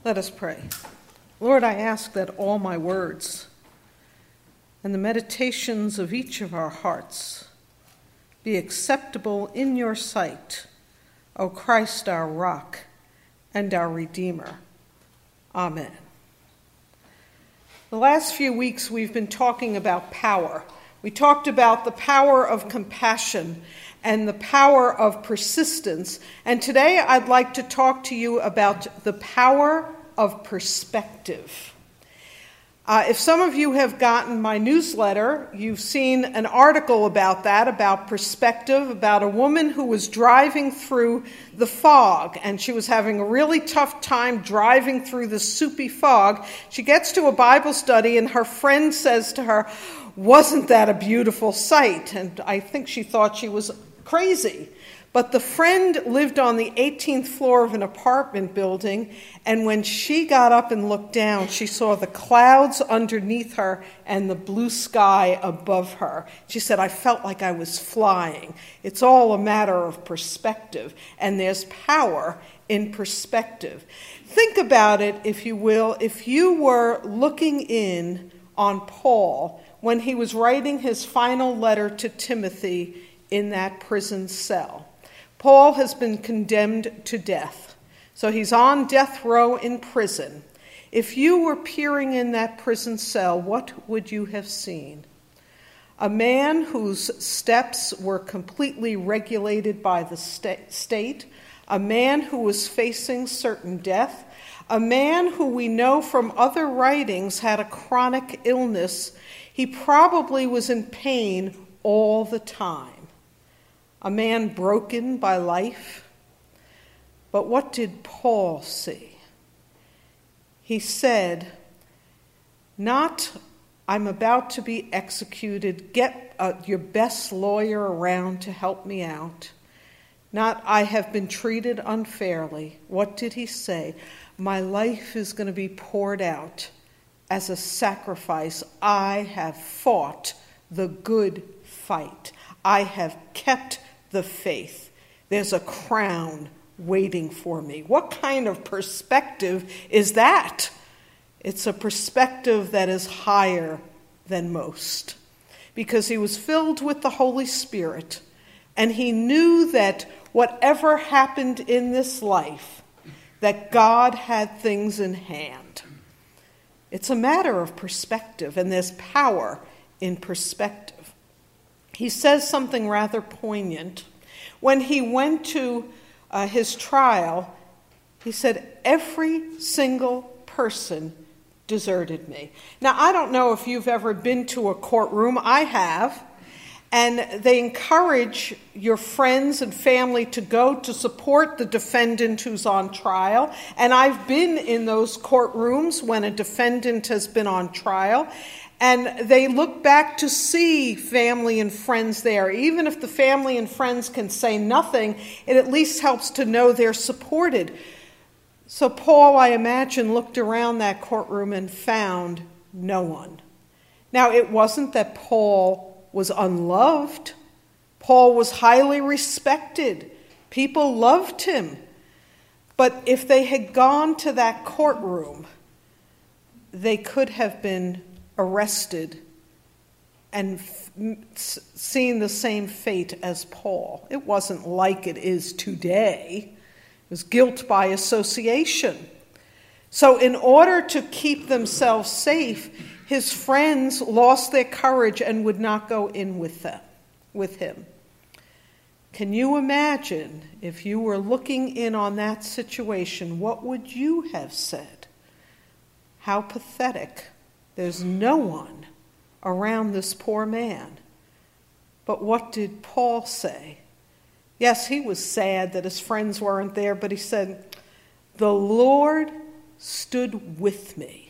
Let us pray. Lord, I ask that all my words and the meditations of each of our hearts be acceptable in your sight, O Christ, our rock and our Redeemer. Amen. The last few weeks we've been talking about power. We talked about the power of compassion and the power of persistence. And today I'd like to talk to you about the power of perspective. If some of you have gotten my newsletter, you've seen an article about that, about perspective, about a woman who was driving through the fog, and she was having a really tough time driving through the soupy fog. She gets to a Bible study, and her friend says to her, "Wasn't that a beautiful sight?" And I think she thought she was crazy. But the friend lived on the 18th floor of an apartment building, and when she got up and looked down, she saw the clouds underneath her and the blue sky above her. She said, "I felt like I was flying." It's all a matter of perspective, and there's power in perspective. Think about it, if you will, if you were looking in on Paul when he was writing his final letter to Timothy in that prison cell. Paul has been condemned to death, so he's on death row in prison. If you were peering in that prison cell, what would you have seen? A man whose steps were completely regulated by the state, a man who was facing certain death, a man who we know from other writings had a chronic illness. He probably was in pain all the time. A man broken by life. But what did Paul see? He said, not, "I'm about to be executed, get your best lawyer around to help me out." Not, "I have been treated unfairly." What did he say? "My life is going to be poured out as a sacrifice. I have fought the good fight. I have kept the faith. There's a crown waiting for me." What kind of perspective is that? It's a perspective that is higher than most, because he was filled with the Holy Spirit, and he knew that whatever happened in this life, that God had things in hand. It's a matter of perspective, and there's power in perspective. He says something rather poignant. When he went to his trial, he said, "Every single person deserted me." Now, I don't know if you've ever been to a courtroom. I have. And they encourage your friends and family to go to support the defendant who's on trial. And I've been in those courtrooms when a defendant has been on trial. And they look back to see family and friends there. Even if the family and friends can say nothing, it at least helps to know they're supported. So Paul, I imagine, looked around that courtroom and found no one. Now, it wasn't that Paul was unloved. Paul was highly respected. People loved him. But if they had gone to that courtroom, they could have been arrested and seen the same fate as Paul. It wasn't like it is today. It was guilt by association. So in order to keep themselves safe, his friends lost their courage and would not go in with him. Can you imagine if you were looking in on that situation, what would you have said? How pathetic. There's no one around this poor man. But what did Paul say? Yes, he was sad that his friends weren't there, but he said, "The Lord stood with me."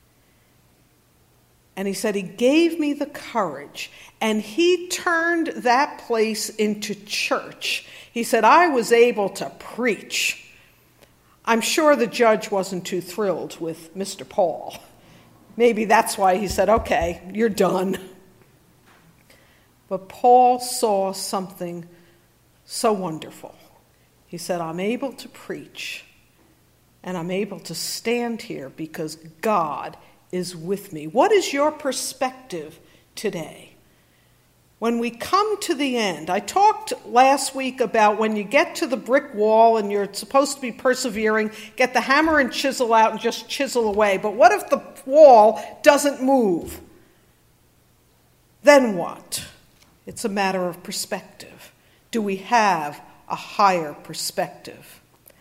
And he said, he gave me the courage, and he turned that place into church. He said, I was able to preach. I'm sure the judge wasn't too thrilled with Mr. Paul. Maybe that's why he said, okay, you're done. But Paul saw something so wonderful. He said, I'm able to preach and I'm able to stand here because God is with me. What is your perspective today? When we come to the end, I talked last week about when you get to the brick wall and you're supposed to be persevering, get the hammer and chisel out and just chisel away. But what if the wall doesn't move? Then what? It's a matter of perspective. Do we have a higher perspective?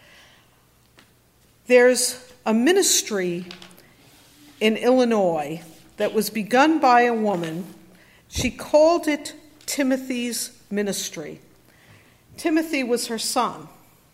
There's a ministry in Illinois that was begun by a woman. She called it Timothy's Ministry. Timothy was her son,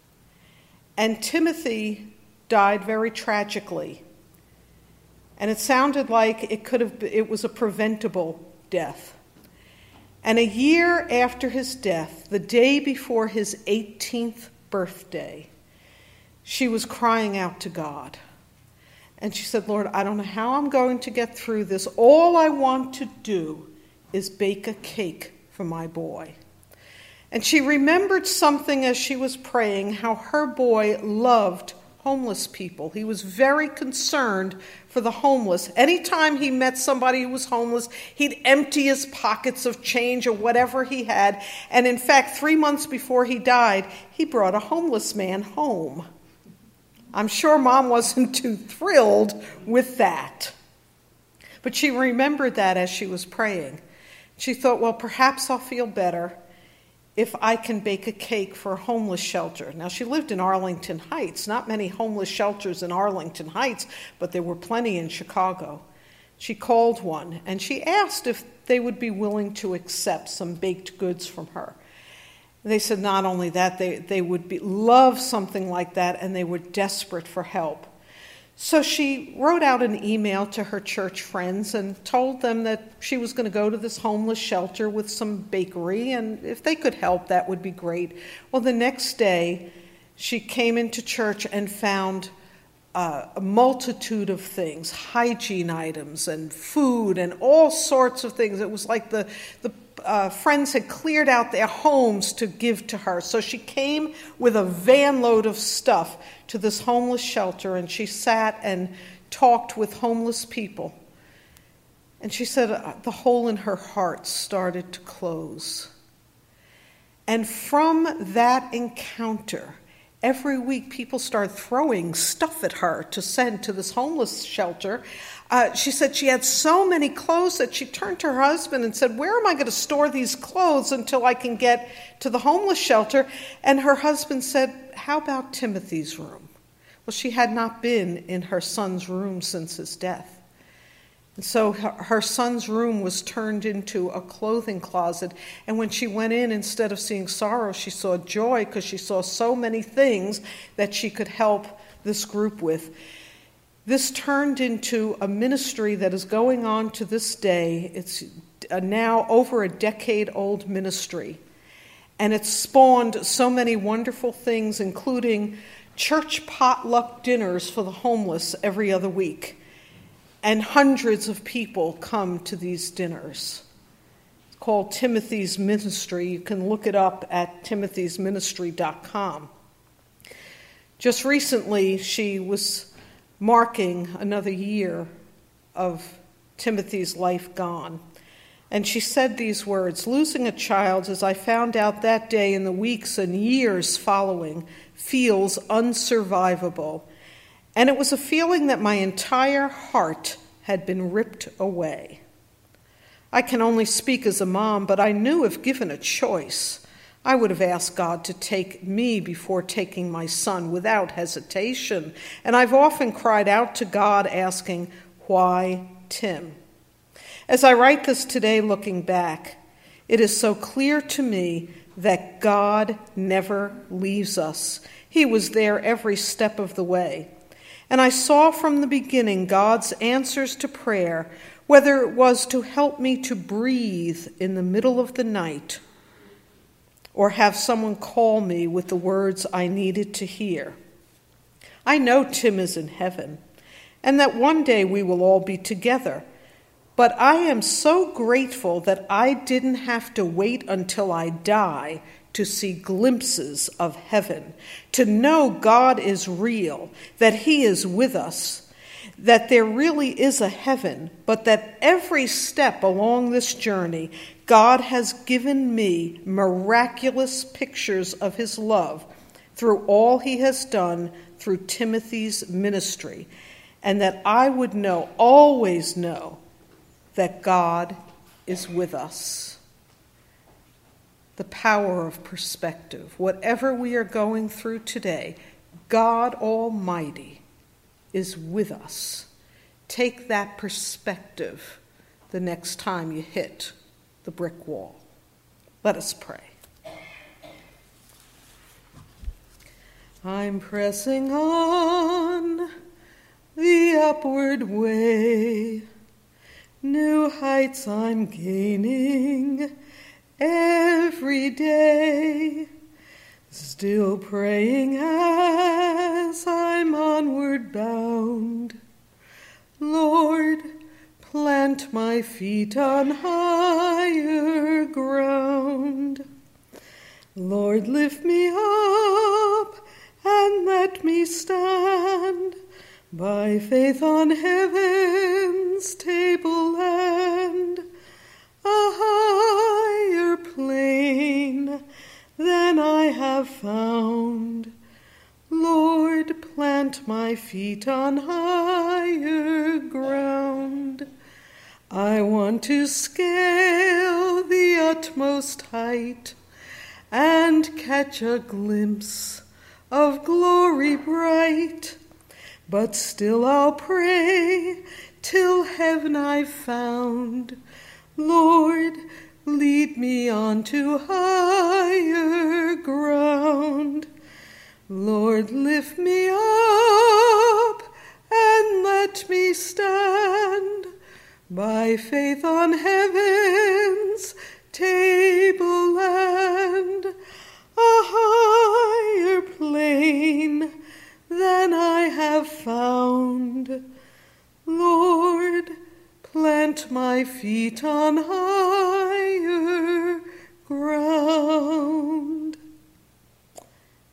and Timothy died very tragically. And it sounded like it was a preventable death. And a year after his death, the day before his 18th birthday, she was crying out to God. And she said, Lord, I don't know how I'm going to get through this. All I want to do is bake a cake for my boy. And she remembered something as she was praying, how her boy loved homeless people. He was very concerned for the homeless. Anytime he met somebody who was homeless, he'd empty his pockets of change or whatever he had. And in fact, 3 months before he died, he brought a homeless man home. I'm sure Mom wasn't too thrilled with that. But she remembered that as she was praying. She thought, well, perhaps I'll feel better if I can bake a cake for a homeless shelter. Now, she lived in Arlington Heights. Not many homeless shelters in Arlington Heights, but there were plenty in Chicago. She called one, and she asked if they would be willing to accept some baked goods from her. They said not only that, they would love something like that, and they were desperate for help. So she wrote out an email to her church friends and told them that she was going to go to this homeless shelter with some bakery, and if they could help, that would be great. Well, the next day, she came into church and found a multitude of things, hygiene items and food and all sorts of things. It was like the friends had cleared out their homes to give to her. So she came with a van load of stuff to this homeless shelter, and she sat and talked with homeless people. And she said the hole in her heart started to close. And from that encounter, every week people started throwing stuff at her to send to this homeless shelter. She said she had so many clothes that she turned to her husband and said, where am I going to store these clothes until I can get to the homeless shelter? And her husband said, how about Timothy's room? Well, she had not been in her son's room since his death. And so her son's room was turned into a clothing closet. And when she went in, instead of seeing sorrow, she saw joy because she saw so many things that she could help this group with. This turned into a ministry that is going on to this day. It's now over a decade-old ministry. And it's spawned so many wonderful things, including church potluck dinners for the homeless every other week. And hundreds of people come to these dinners. It's called Timothy's Ministry. You can look it up at timothysministry.com. Just recently, she was marking another year of Timothy's life gone. And she said these words, losing a child, as I found out that day in the weeks and years following, feels unsurvivable. And it was a feeling that my entire heart had been ripped away. I can only speak as a mom, but I knew if given a choice, I would have asked God to take me before taking my son without hesitation. And I've often cried out to God asking, why Tim? As I write this today looking back, it is so clear to me that God never leaves us. He was there every step of the way. And I saw from the beginning God's answers to prayer, whether it was to help me to breathe in the middle of the night or have someone call me with the words I needed to hear. I know Tim is in heaven and that one day we will all be together, but I am so grateful that I didn't have to wait until I die to see glimpses of heaven, to know God is real, that he is with us, that there really is a heaven, but that every step along this journey, God has given me miraculous pictures of his love through all he has done through Timothy's ministry, and that I would know, always know, that God is with us. The power of perspective. Whatever we are going through today, God Almighty is with us. Take that perspective the next time you hit the brick wall. Let us pray. I'm pressing on the upward way. New heights I'm gaining every day. Still praying as I'm onward bound. Lord, plant my feet on higher ground. Lord, lift me up and let me stand by faith on heaven's tableland, a higher plane than I have found. Lord, plant my feet on higher ground. I want to scale the utmost height and catch a glimpse of glory bright. But still I'll pray till heaven I've found. Lord, lead me on to higher ground. Lord, lift me up and let me stand by faith on heaven's tableland, a higher plane than I have found. Lord, plant my feet on high